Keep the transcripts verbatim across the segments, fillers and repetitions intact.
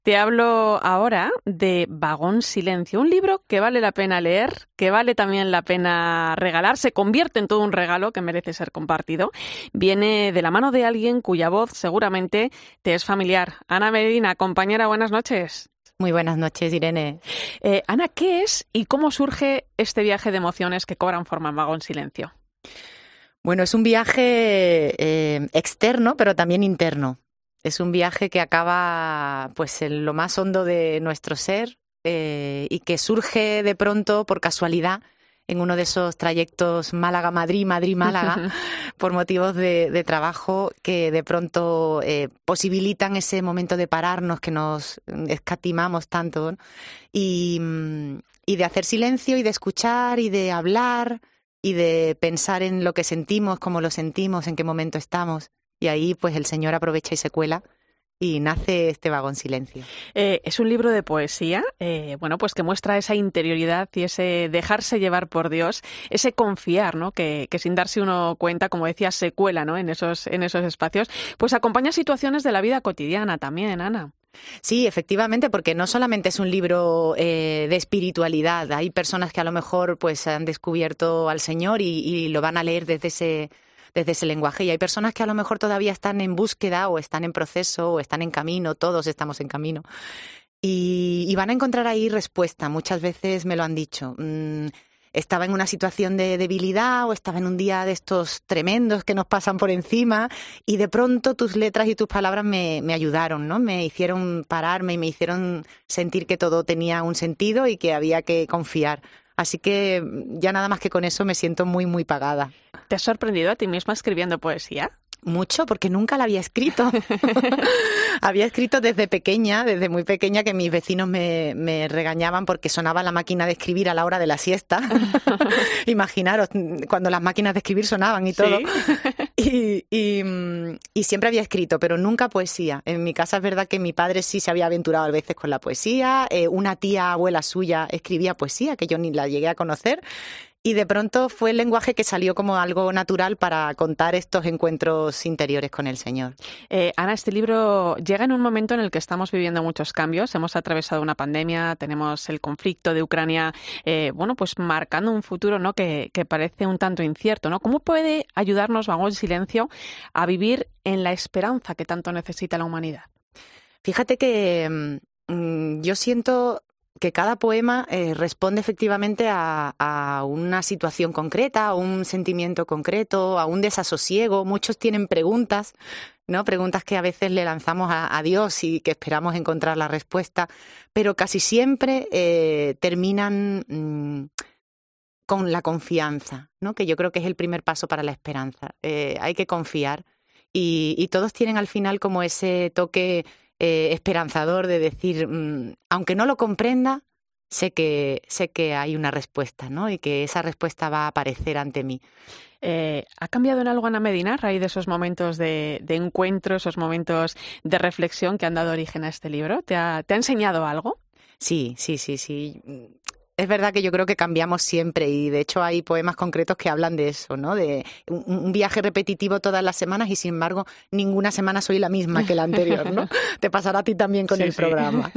Te hablo ahora de Vagón Silencio, un libro que vale la pena leer, que vale también la pena regalar, se convierte en todo un regalo que merece ser compartido. Viene de la mano de alguien cuya voz seguramente te es familiar. Ana Medina, compañera, buenas noches. Muy buenas noches, Irene. Eh, Ana, ¿qué es y cómo surge este viaje de emociones que cobran forma en Vagón Silencio? Bueno, es un viaje eh, externo, pero también interno. Es un viaje que acaba pues en lo más hondo de nuestro ser eh, y que surge de pronto por casualidad en uno de esos trayectos Málaga-Madrid, Madrid-Málaga, por motivos de, de trabajo que de pronto eh, posibilitan ese momento de pararnos que nos escatimamos tanto, ¿no? y, y de hacer silencio y de escuchar y de hablar y de pensar en lo que sentimos, cómo lo sentimos, en qué momento estamos. Y ahí pues el Señor aprovecha y se cuela y nace este Vagón Silencio. Eh, es un libro de poesía, eh, bueno, pues que muestra esa interioridad y ese dejarse llevar por Dios, ese confiar, ¿no? Que, que sin darse uno cuenta, como decía, se cuela, ¿no? En esos, en esos espacios. Pues acompaña situaciones de la vida cotidiana también, Ana. Sí, efectivamente, porque no solamente es un libro eh, de espiritualidad. Hay personas que a lo mejor pues han descubierto al Señor y, y lo van a leer desde ese desde ese lenguaje. Y hay personas que a lo mejor todavía están en búsqueda o están en proceso o están en camino, todos estamos en camino. Y, y van a encontrar ahí respuesta. Muchas veces me lo han dicho. Mm, estaba en una situación de debilidad o estaba en un día de estos tremendos que nos pasan por encima y de pronto tus letras y tus palabras me, me ayudaron, ¿no? Me hicieron pararme y me hicieron sentir que todo tenía un sentido y que había que confiar. Así que ya nada más que con eso me siento muy, muy pagada. ¿Te has sorprendido a ti misma escribiendo poesía? Mucho, porque nunca la había escrito. Había escrito desde pequeña, desde muy pequeña, que mis vecinos me, me regañaban porque sonaba la máquina de escribir a la hora de la siesta. Imaginaros, cuando las máquinas de escribir sonaban y todo. ¿Sí? Y, y, y siempre había escrito, pero nunca poesía. En mi casa es verdad que mi padre sí se había aventurado a veces con la poesía. Eh, una tía abuela suya escribía poesía, que yo ni la llegué a conocer. Y de pronto fue el lenguaje que salió como algo natural para contar estos encuentros interiores con el Señor. Eh, Ana, este libro llega en un momento en el que estamos viviendo muchos cambios. Hemos atravesado una pandemia, tenemos el conflicto de Ucrania, eh, bueno, pues marcando un futuro, ¿no? que, que parece un tanto incierto, ¿no? ¿Cómo puede ayudarnos Vagón Silencio a vivir en la esperanza que tanto necesita la humanidad? Fíjate que mmm, yo siento que cada poema eh, responde efectivamente a, a una situación concreta, a un sentimiento concreto, a un desasosiego. Muchos tienen preguntas, ¿no? Preguntas que a veces le lanzamos a, a Dios y que esperamos encontrar la respuesta, pero casi siempre eh, terminan mmm, con la confianza, ¿no? Que yo creo que es el primer paso para la esperanza. Eh, hay que confiar y, y todos tienen al final como ese toque Eh, esperanzador de decir, mmm, aunque no lo comprenda, sé que, sé que hay una respuesta, ¿no? Y que esa respuesta va a aparecer ante mí. Eh, ¿Ha cambiado en algo Ana Medina a raíz de esos momentos de, de encuentro, esos momentos de reflexión que han dado origen a este libro? ¿Te ha, te ha enseñado algo? Sí, sí, sí, sí. Es verdad que yo creo que cambiamos siempre y de hecho hay poemas concretos que hablan de eso, ¿no? De un, un viaje repetitivo todas las semanas y sin embargo ninguna semana soy la misma que la anterior, ¿no? Te pasará a ti también con sí, el sí. programa.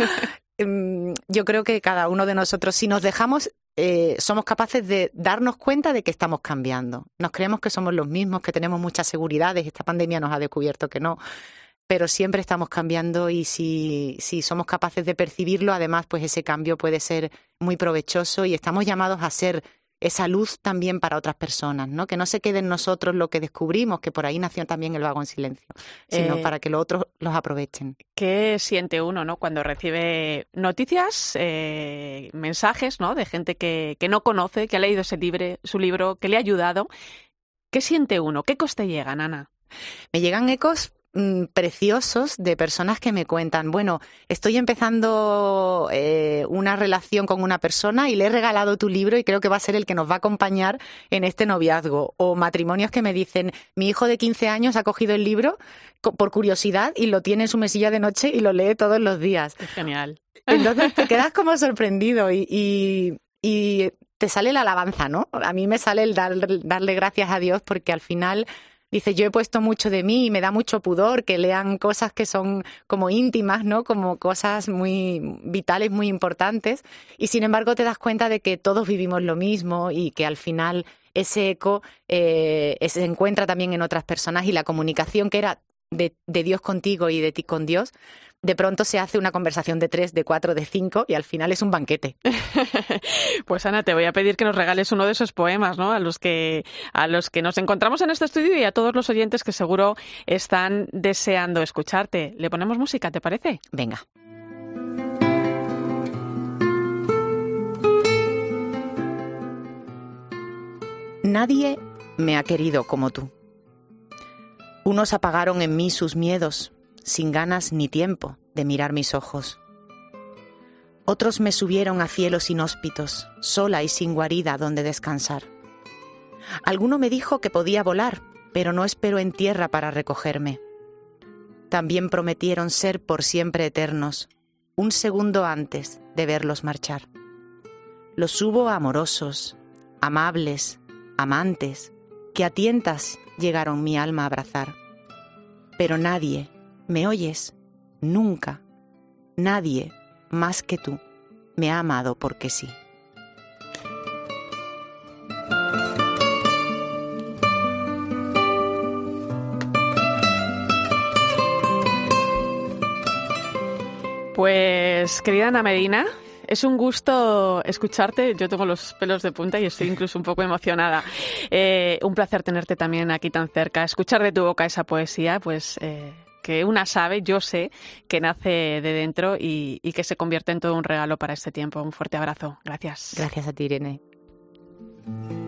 Yo creo que cada uno de nosotros, si nos dejamos, eh, somos capaces de darnos cuenta de que estamos cambiando. Nos creemos que somos los mismos, que tenemos muchas seguridades. Esta pandemia nos ha descubierto que no. Pero siempre estamos cambiando y si, si somos capaces de percibirlo, además, pues ese cambio puede ser muy provechoso y estamos llamados a ser esa luz también para otras personas, ¿no? Que no se quede en nosotros lo que descubrimos, que por ahí nació también el Vagón Silencio, sino eh, para que los otros los aprovechen. ¿Qué siente uno, ¿no? Cuando recibe noticias, eh, mensajes, ¿no? De gente que, que no conoce, que ha leído ese libre, su libro, que le ha ayudado? ¿Qué siente uno? ¿Qué ecos te llegan, Ana? Me llegan ecos preciosos de personas que me cuentan, bueno, estoy empezando eh, una relación con una persona y le he regalado tu libro y creo que va a ser el que nos va a acompañar en este noviazgo. O matrimonios que me dicen, mi hijo de quince años ha cogido el libro por curiosidad y lo tiene en su mesilla de noche y lo lee todos los días. Es genial. Entonces te quedas como sorprendido y, y, y te sale la alabanza, ¿no? A mí me sale el dar, darle gracias a Dios porque al final Dice, yo he puesto mucho de mí y me da mucho pudor que lean cosas que son como íntimas, ¿no? Como cosas muy vitales, muy importantes. Y sin embargo te das cuenta de que todos vivimos lo mismo y que al final ese eco eh, se encuentra también en otras personas y la comunicación que era de, de Dios contigo y de ti con Dios, de pronto se hace una conversación de tres, de cuatro, de cinco y al final es un banquete. Pues Ana, te voy a pedir que nos regales uno de esos poemas, ¿no? A los que a los que nos encontramos en este estudio y a todos los oyentes que seguro están deseando escucharte. ¿Le ponemos música, te parece? Venga. Nadie me ha querido como tú. Unos apagaron en mí sus miedos, sin ganas ni tiempo de mirar mis ojos. Otros me subieron a cielos inhóspitos, sola y sin guarida donde descansar. Alguno me dijo que podía volar, pero no esperó en tierra para recogerme. También prometieron ser por siempre eternos, un segundo antes de verlos marchar. Los hubo amorosos, amables, amantes, que a tientas llegaron mi alma a abrazar. Pero nadie, ¿me oyes? Nunca, nadie más que tú me ha amado porque sí. Pues, querida Ana Medina, es un gusto escucharte. Yo tengo los pelos de punta y estoy incluso un poco emocionada. Eh, un placer tenerte también aquí tan cerca. Escuchar de tu boca esa poesía, pues eh, que una sabe, yo sé, que nace de dentro y, y que se convierte en todo un regalo para este tiempo. Un fuerte abrazo. Gracias. Gracias a ti, Irene.